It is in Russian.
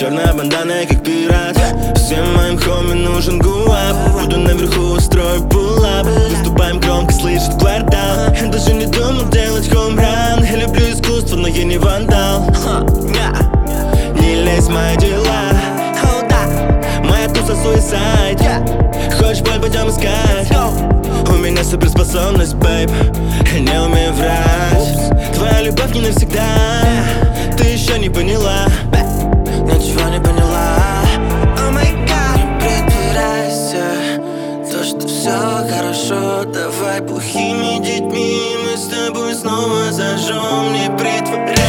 черная бандана, как пират. Всем моим хоми нужен гуап. Буду наверху, устрою пулап. Выступаем громко, слышит квартал. Я даже не думал делать хоумран. Я люблю искусство, но я не вандал. Не лезь в мои дела. Моя туса суицид. Хочешь боль, пойдем искать. У меня суперспособность, бейб. Я не умею врать. Твоя любовь не навсегда. Ты еще не поняла. Ничего не поняла. О май гад, не притворяйся, то, что все хорошо. Давай плохими детьми мы с тобой снова зажжем. Не притворяйся.